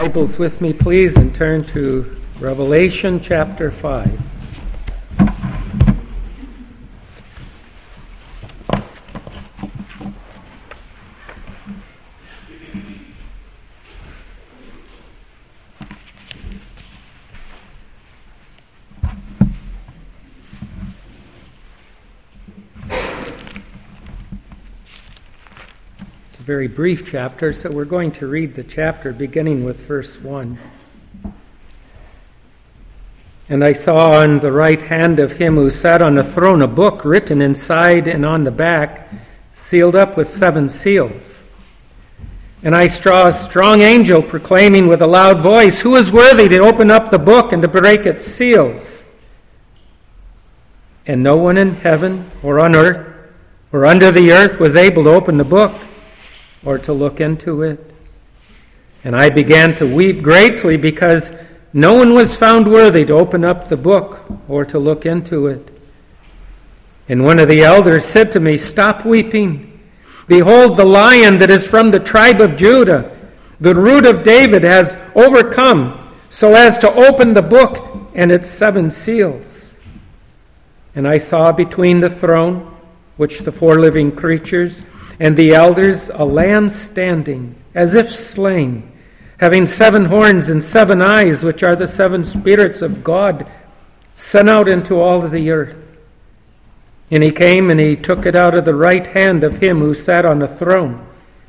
Bibles with me, please, and turn to Revelation chapter 5. Very brief chapter, so we're going to read the chapter beginning with verse 1. And I saw on the right hand of him who sat on the throne a book written inside and on the back, sealed up with 7 seals. And I saw a strong angel proclaiming with a loud voice, "Who is worthy to open up the book and to break its seals?" And no one in heaven or on earth or under the earth was able to open the book or to look into it. And I began to weep greatly because no one was found worthy to open up the book or to look into it. And one of the elders said to me, "Stop weeping. Behold, the Lion that is from the tribe of Judah, the Root of David, has overcome so as to open the book and its 7 seals." And I saw between the throne, which the 4 living creatures, and the elders, a Lamb standing, as if slain, having 7 horns and 7 eyes, which are the 7 spirits of God, sent out into all of the earth. And he came and he took it out of the right hand of him who sat on the throne.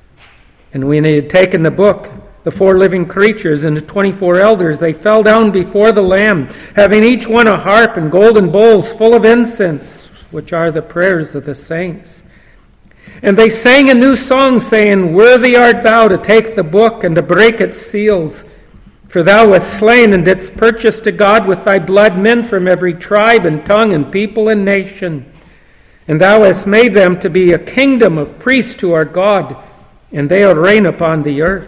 And when he had taken the book, the 4 living creatures and the 24 elders, they fell down before the Lamb, having each one a harp and golden bowls full of incense, which are the prayers of the saints. And they sang a new song, saying, "Worthy art thou to take the book and to break its seals. For thou wast slain and didst purchase to God with thy blood men from every tribe and tongue and people and nation. And thou hast made them to be a kingdom of priests to our God, and they will reign upon the earth."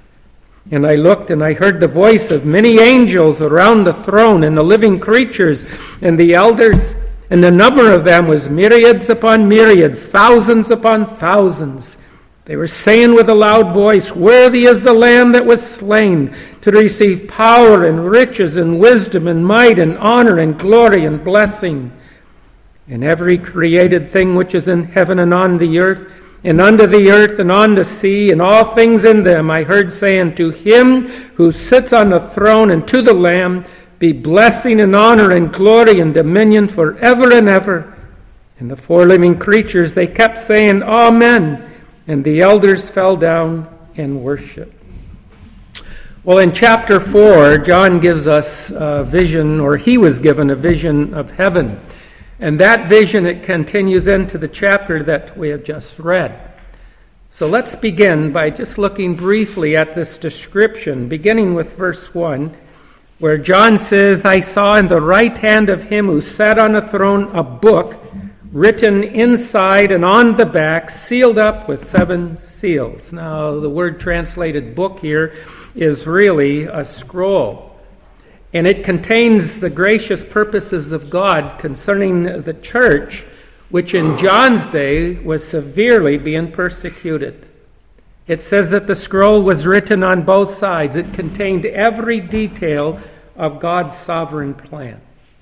And I looked and I heard the voice of many angels around the throne and the living creatures and the elders. And the number of them was myriads upon myriads, thousands upon thousands. They were saying with a loud voice, "Worthy is the Lamb that was slain to receive power and riches and wisdom and might and honor and glory and blessing." And every created thing which is in heaven and on the earth and under the earth and on the sea and all things in them, I heard saying, "To him who sits on the throne and to the Lamb be blessing and honor and glory and dominion forever and ever." And the 4 living creatures, they kept saying, "Amen." And the elders fell down and worshiped. Well, in chapter 4, John gives us a vision, or he was given a vision of heaven. And that vision, it continues into the chapter that we have just read. So let's begin by just looking briefly at this description, beginning with verse 1. Where John says, "I saw in the right hand of him who sat on the throne a book written inside and on the back, sealed up with 7 seals." Now, the word translated book here is really a scroll. And it contains the gracious purposes of God concerning the church, which in John's day was severely being persecuted. It says that the scroll was written on both sides. It contained every detail of God's sovereign plan.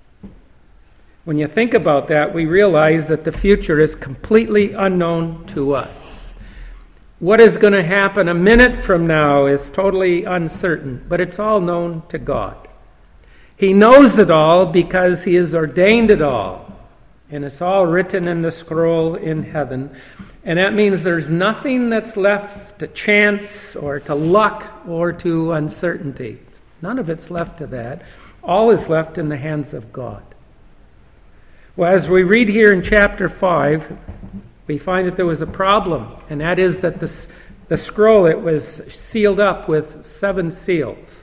When you think about that, we realize that the future is completely unknown to us. What is going to happen a minute from now is totally uncertain, but it's all known to God. He knows it all because he has ordained it all. And it's all written in the scroll in heaven. And that means there's nothing that's left to chance or to luck or to uncertainty. None of it's left to that. All is left in the hands of God. Well, as we read here in chapter 5, we find that there was a problem. And that is that the scroll, it was sealed up with 7 seals.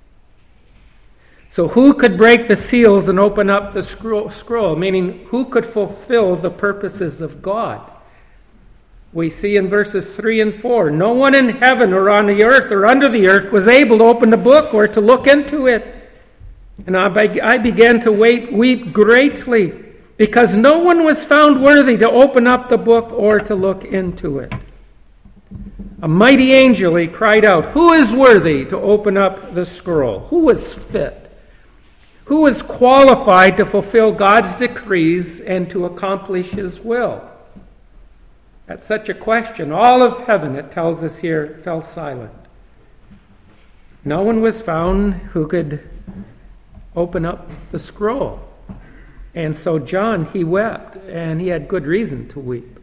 So who could break the seals and open up the scroll? Meaning, who could fulfill the purposes of God? We see in verses 3 and 4, no one in heaven or on the earth or under the earth was able to open the book or to look into it. And I began to weep greatly because no one was found worthy to open up the book or to look into it. A mighty angel, he cried out, "Who is worthy to open up the scroll? Who is fit? Who is qualified to fulfill God's decrees and to accomplish his will?" At such a question, all of heaven, it tells us here, fell silent. No one was found who could open up the scroll. And so John, he wept, and he had good reason to weep.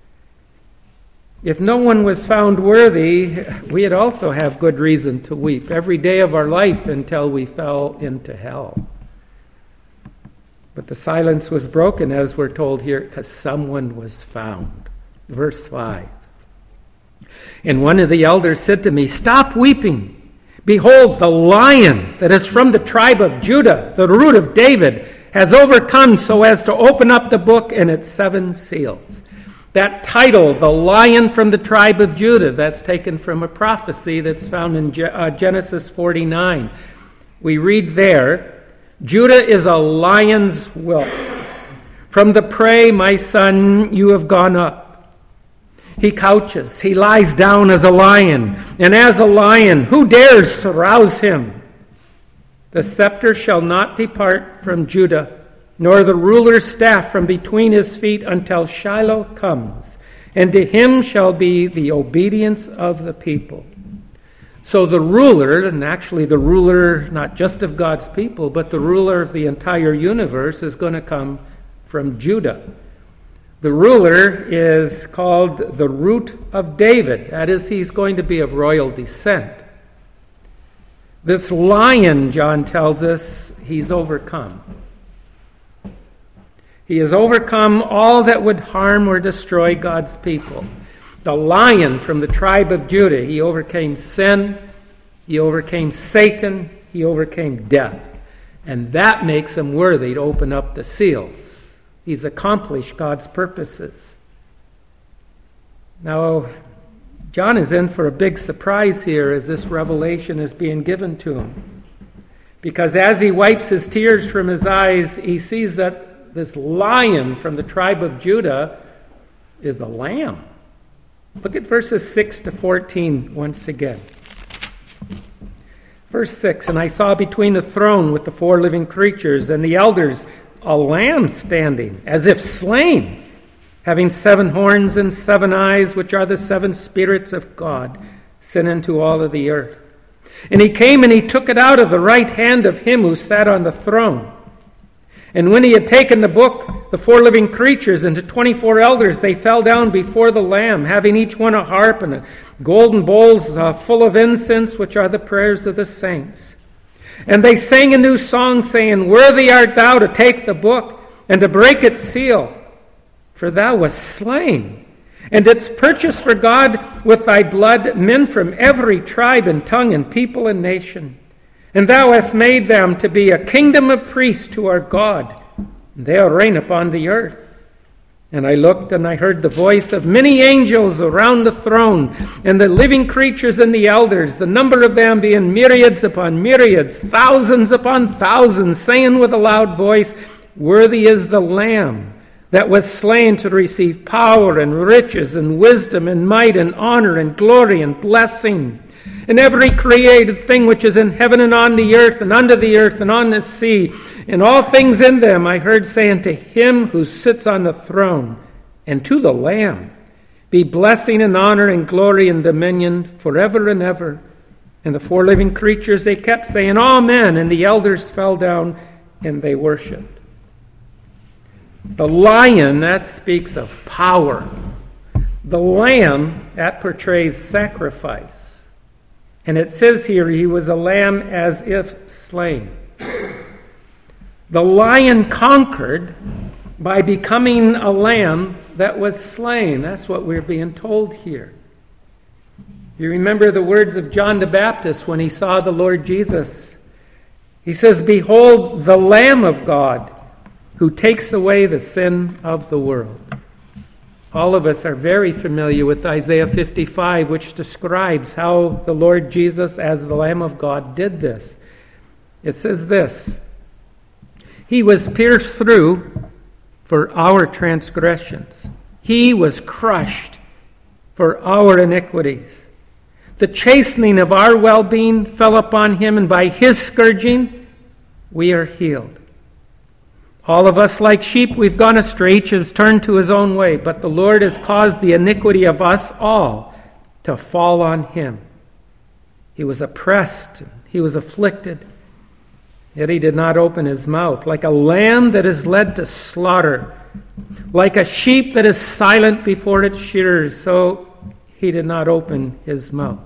If no one was found worthy, we'd also have good reason to weep every day of our life until we fell into hell. But the silence was broken, as we're told here, because someone was found. Verse 5. And one of the elders said to me, "Stop weeping. Behold, the Lion that is from the tribe of Judah, the root of David, has overcome so as to open up the book and its 7 seals." That title, the Lion from the tribe of Judah, that's taken from a prophecy that's found in Genesis 49. We read there, "Judah is a lion's whelp. From the prey, my son, you have gone up. He couches, he lies down as a lion, and as a lion, who dares to rouse him? The scepter shall not depart from Judah, nor the ruler's staff from between his feet until Shiloh comes, and to him shall be the obedience of the people." So the ruler, and actually the ruler not just of God's people, but the ruler of the entire universe, is going to come from Judah. The ruler is called the root of David. That is, he's going to be of royal descent. This lion, John tells us, he's overcome. He has overcome all that would harm or destroy God's people. The Lion from the tribe of Judah, he overcame sin, he overcame Satan, he overcame death. And that makes him worthy to open up the seals. He's accomplished God's purposes. Now, John is in for a big surprise here as this revelation is being given to him. Because as he wipes his tears from his eyes, he sees that this Lion from the tribe of Judah is a lamb. Look at verses 6 to 14 once again. Verse 6, "And I saw between the throne with the 4 living creatures and the elders a lamb standing, as if slain, having 7 horns and 7 eyes, which are the 7 spirits of God, sent into all of the earth. And he came and he took it out of the right hand of him who sat on the throne. And when he had taken the book, the 4 living creatures and the 24 elders, they fell down before the Lamb, having each one a harp and golden bowls full of incense, which are the prayers of the saints. And they sang a new song, saying, Worthy art thou to take the book and to break its seal, for thou wast slain, and didst purchase for God with thy blood men from every tribe and tongue and people and nation. And thou hast made them to be a kingdom of priests to our God, and they'll reign upon the earth. And I looked, and I heard the voice of many angels around the throne, and the living creatures and the elders, the number of them being myriads upon myriads, thousands upon thousands, saying with a loud voice, Worthy is the Lamb that was slain to receive power and riches and wisdom and might and honor and glory and blessing. And every created thing which is in heaven and on the earth and under the earth and on the sea, and all things in them, I heard saying, To him who sits on the throne and to the Lamb be blessing and honor and glory and dominion forever and ever. And the 4 living creatures, they kept saying, Amen. And the elders fell down and they worshipped. The lion, that speaks of power. The lamb, that portrays sacrifice. And it says here, he was a lamb as if slain. The lion conquered by becoming a lamb that was slain. That's what we're being told here. You remember the words of John the Baptist when he saw the Lord Jesus. He says, Behold, the Lamb of God, who takes away the sin of the world. All of us are very familiar with Isaiah 55, which describes how the Lord Jesus, as the Lamb of God, did this. It says this, He was pierced through for our transgressions. He was crushed for our iniquities. The chastening of our well-being fell upon him, and by his scourging we are healed. All of us, like sheep, we've gone astray, each has turned to his own way, but the Lord has caused the iniquity of us all to fall on him. He was oppressed, he was afflicted, yet he did not open his mouth. Like a lamb that is led to slaughter, like a sheep that is silent before its shearers, so he did not open his mouth.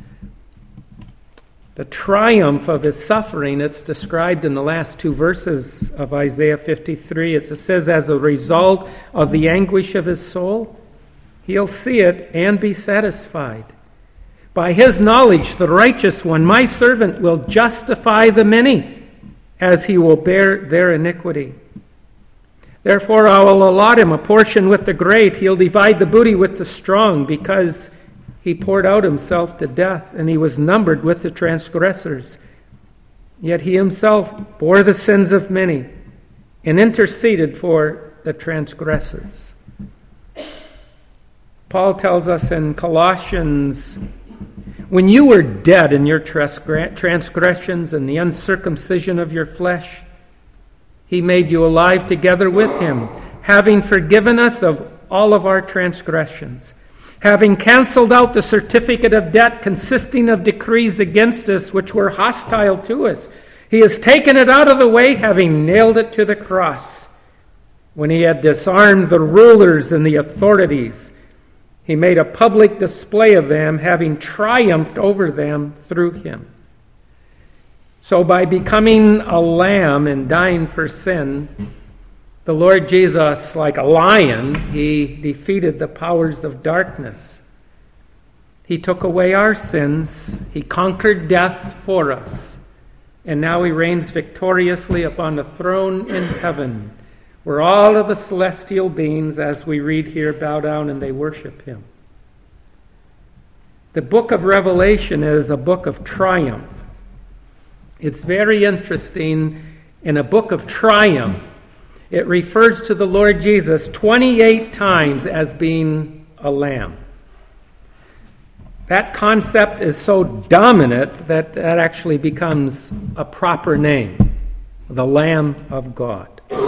The triumph of his suffering, it's described in the last two verses of Isaiah 53. It says, as a result of the anguish of his soul, he'll see it and be satisfied. By his knowledge, the righteous one, my servant, will justify the many, as he will bear their iniquity. Therefore I will allot him a portion with the great. He'll divide the booty with the strong, because he poured out himself to death, and he was numbered with the transgressors. Yet he himself bore the sins of many and interceded for the transgressors. Paul tells us in Colossians, when you were dead in your transgressions and the uncircumcision of your flesh, he made you alive together with him, having forgiven us of all of our transgressions, having canceled out the certificate of debt consisting of decrees against us, which were hostile to us. He has taken it out of the way, having nailed it to the cross. When he had disarmed the rulers and the authorities, he made a public display of them, having triumphed over them through him. So by becoming a lamb and dying for sin, the Lord Jesus, like a lion, he defeated the powers of darkness. He took away our sins. He conquered death for us. And now he reigns victoriously upon the throne in heaven, where all of the celestial beings, as we read here, bow down and they worship him. The book of Revelation is a book of triumph. It's very interesting. In a book of triumph, it refers to the Lord Jesus 28 times as being a lamb. That concept is so dominant that actually becomes a proper name, the Lamb of God.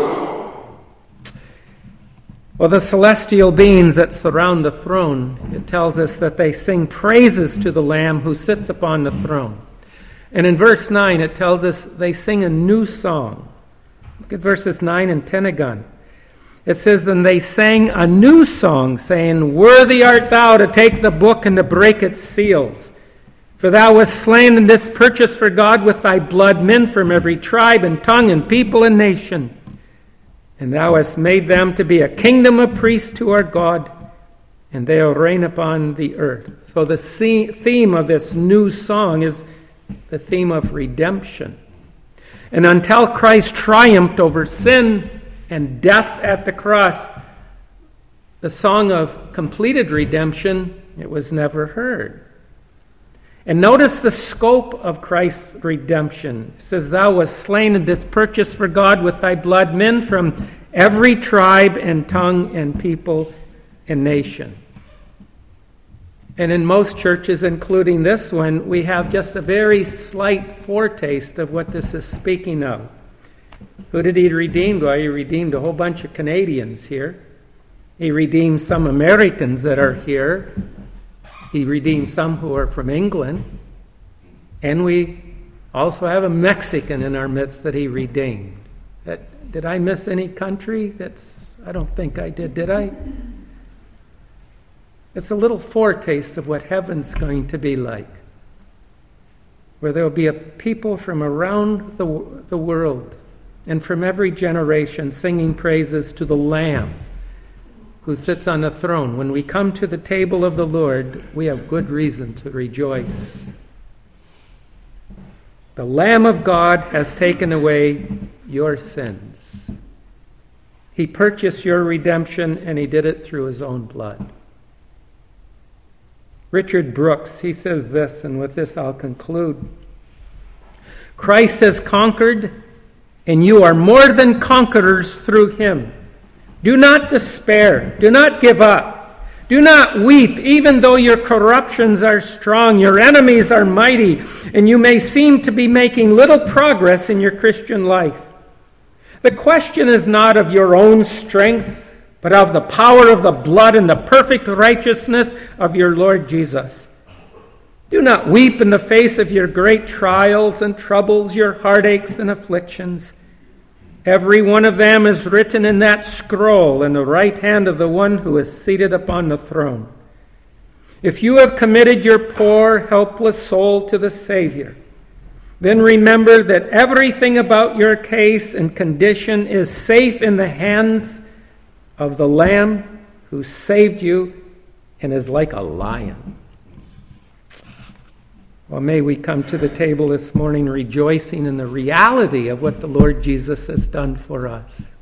Well, the celestial beings that surround the throne, it tells us that they sing praises to the Lamb who sits upon the throne. And in verse 9, it tells us they sing a new song. Look at verses 9 and 10 again. It says, then they sang a new song, saying, worthy art thou to take the book and to break its seals. For thou wast slain and didst purchase for God with thy blood men from every tribe and tongue and people and nation. And thou hast made them to be a kingdom of priests to our God, and they will reign upon the earth. So the theme of this new song is the theme of redemption. And until Christ triumphed over sin and death at the cross, the song of completed redemption, it was never heard. And notice the scope of Christ's redemption. It says, thou wast slain and didst purchase for God with thy blood men from every tribe and tongue and people and nation. And in most churches, including this one, we have just a very slight foretaste of what this is speaking of. Who did he redeem? Well, he redeemed a whole bunch of Canadians here. He redeemed some Americans that are here. He redeemed some who are from England. And we also have a Mexican in our midst that he redeemed. Did I miss any country? I don't think I did I? It's a little foretaste of what heaven's going to be like, where there will be a people from around the world and from every generation singing praises to the Lamb who sits on the throne. When we come to the table of the Lord, we have good reason to rejoice. The Lamb of God has taken away your sins. He purchased your redemption, and he did it through his own blood. Richard Brooks, he says this, and with this I'll conclude. Christ has conquered, and you are more than conquerors through him. Do not despair. Do not give up. Do not weep, even though your corruptions are strong, your enemies are mighty, and you may seem to be making little progress in your Christian life. The question is not of your own strength, but of the power of the blood and the perfect righteousness of your Lord Jesus. Do not weep in the face of your great trials and troubles, your heartaches and afflictions. Every one of them is written in that scroll in the right hand of the one who is seated upon the throne. If you have committed your poor, helpless soul to the Savior, then remember that everything about your case and condition is safe in the hands of the Lamb who saved you and is like a lion. Well, may we come to the table this morning rejoicing in the reality of what the Lord Jesus has done for us.